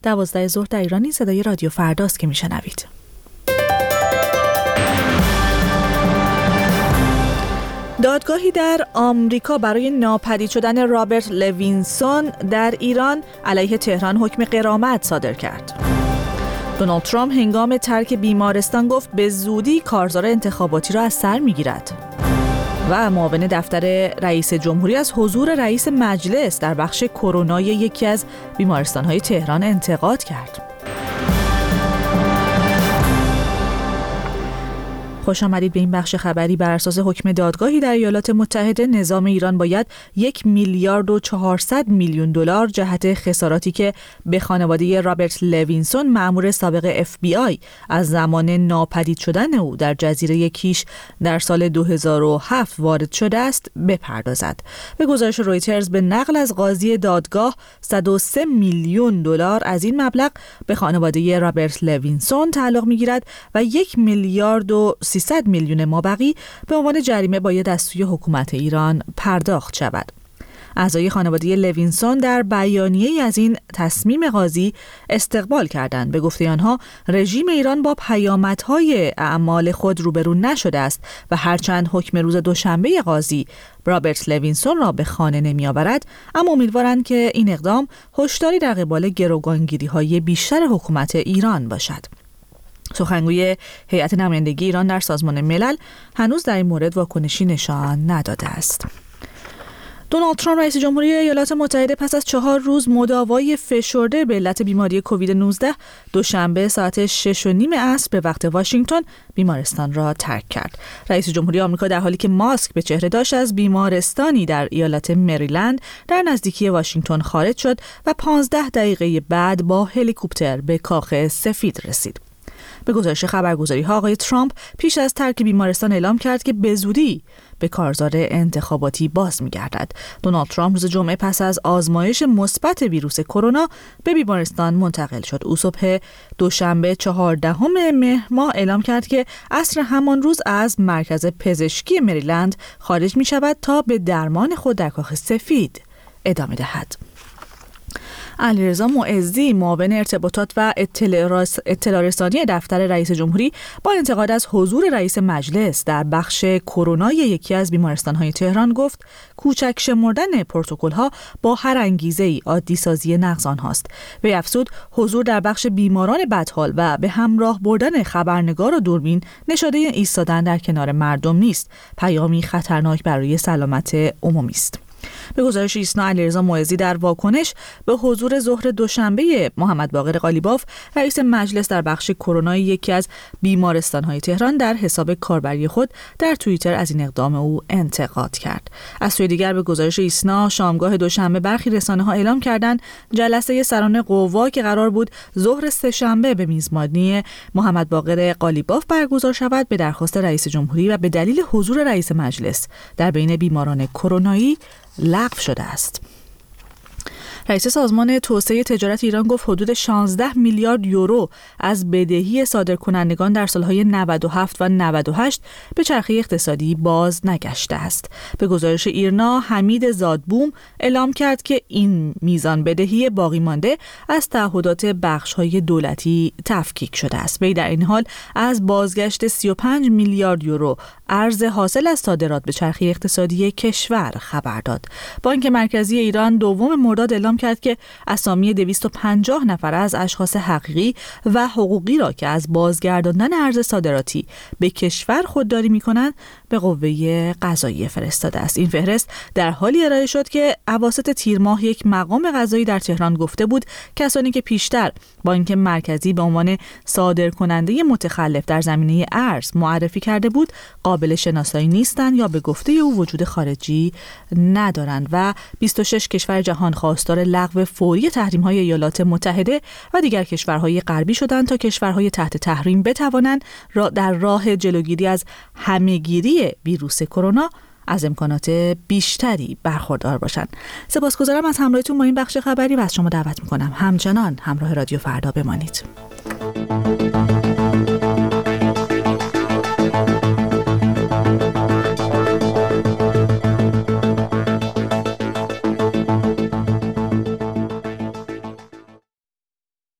12 ظهر در ایران صدای رادیو فرداست که میشنوید. دادگاهی در آمریکا برای ناپدید شدن رابرت لوینسون در ایران علیه تهران حکم غرامت صادر کرد. دونالد ترامپ هنگام ترک بیمارستان گفت به زودی کارزار انتخاباتی را از سر میگیرد. و معاون دفتر رئیس جمهوری از حضور رئیس مجلس در بخش کرونای یکی از بیمارستان‌های تهران انتقاد کرد. خوش آمدید به این بخش خبری. بر اساس حکم دادگاهی در ایالات متحده نظام ایران باید 1 میلیارد و 400 میلیون دلار جهت خساراتی که به خانواده رابرت لوینسون مأمور سابق FBI از زمان ناپدید شدن او در جزیره کیش در سال 2007 وارد شده است بپردازد. به گزارش رویترز به نقل از قاضی دادگاه 103 میلیون دلار از این مبلغ به خانواده رابرت لوینسون تعلق می‌گیرد و 1 میلیارد و 300 میلیون مابقی به عنوان جریمه باید از سوی حکومت ایران پرداخت شود. اعضای خانواده لوینسون در بیانیه‌ای از این تصمیم قاضی استقبال کردند. به گفته آنها رژیم ایران با پیامدهای اعمال خود روبرو نشده است و هرچند حکم روز دوشنبه قاضی رابرت لوینسون را به خانه نمی‌آورد، اما امیدوارند که این اقدام هشداری در قبال گروگانگیری‌های بیشتر حکومت ایران باشد. سخنگوی هیئت نمایندگی ایران در سازمان ملل هنوز در این مورد واکنشی نشان نداده است. دونالد ترامپ رئیس جمهوری ایالات متحده پس از 4 روز مداوای فشرده به علت بیماری کووید 19 دوشنبه ساعت 6:30 عصر به وقت واشنگتن بیمارستان را ترک کرد. رئیس جمهوری آمریکا در حالی که ماسک به چهره داشت از بیمارستانی در ایالت مریلند در نزدیکی واشنگتن خارج شد و 15 دقیقه بعد با هلیکوپتر به کاخ سفید رسید. به گزارش خبرگزاری‌ها آقای ترامپ پیش از ترک بیمارستان اعلام کرد که به زودی به کارزار انتخاباتی باز می‌گردد. دونالد ترامپ روز جمعه پس از آزمایش مثبت ویروس کرونا به بیمارستان منتقل شد. او صبح دوشنبه 14 مهر ماه اعلام کرد که عصر همان روز از مرکز پزشکی مریلند خارج می‌شود تا به درمان خود در کاخ سفید ادامه دهد. علیرضا معزی معاون ارتباطات و اطلاع رسانی دفتر رئیس جمهوری با انتقاد از حضور رئیس مجلس در بخش کرونای یکی از بیمارستان‌های تهران گفت کوچک شمردن پروتکل‌ها با هر انگیزه‌ای عادی سازی نقض آنهاست. وی افزود حضور در بخش بیماران بدحال و به همراه بردن خبرنگار و دوربین نشانه ایستادن در کنار مردم نیست، پیامی خطرناک برای سلامت عمومی است. به گزارش ایسنا علیرضا معزی در واکنش به حضور ظهر دوشنبه محمد باقر قالیباف رئیس مجلس در بخش کرونا یکی از بیمارستان‌های تهران در حساب کاربری خود در توییتر از این اقدام او انتقاد کرد. از سوی دیگر به گزارش ایسنا شامگاه دوشنبه برخی رسانه‌ها اعلام کردند جلسه سران قوا که قرار بود ظهر سه‌شنبه به میزبانی محمد باقر قالیباف برگزار شود به درخواست رئیس جمهوری و به دلیل حضور رئیس مجلس در بین بیماران کرونایی لغو شده است. رئیس سازمان توسعه تجارت ایران گفت حدود 16 میلیارد یورو از بدهی صادرکنندگان در سالهای 97 و 98 به چرخه اقتصادی باز نگشته است. به گزارش ایرنا حمید زادبوم اعلام کرد که این میزان بدهی باقی مانده از تعهدات بخش‌های دولتی تفکیک شده است. وی در این حال از بازگشت 35 میلیارد یورو ارز حاصل از صادرات به چرخه اقتصادی کشور خبر داد. بانک مرکزی ایران 2 مرداد اعلام کرد که اسامی 250 نفر از اشخاص حقیقی و حقوقی را که از بازگرداندن ارز صادراتی به کشور خودداری می‌کنند به قوه قضاییه فرستاده است. این فهرست در حالی ارائه شد که اواسط تیر ماه یک مقام قضایی در تهران گفته بود کسانی که پیشتر بانک مرکزی به عنوان صادرکننده متخلف در زمینه ارز معرفی کرده بود قابل شناسایی نیستند یا به گفته او وجود خارجی ندارند و 26 کشور جهان خواستار لغو فوری تحریم‌های ایالات متحده و دیگر کشورهای غربی شدند تا کشورهای تحت تحریم بتوانند در راه جلوگیری از همه‌گیری ویروس کرونا از امکانات بیشتری برخوردار باشند. سپاسگزارم از همراهیتون با این بخش خبری و از شما دعوت می‌کنم همچنان همراه رادیو فردا بمانید.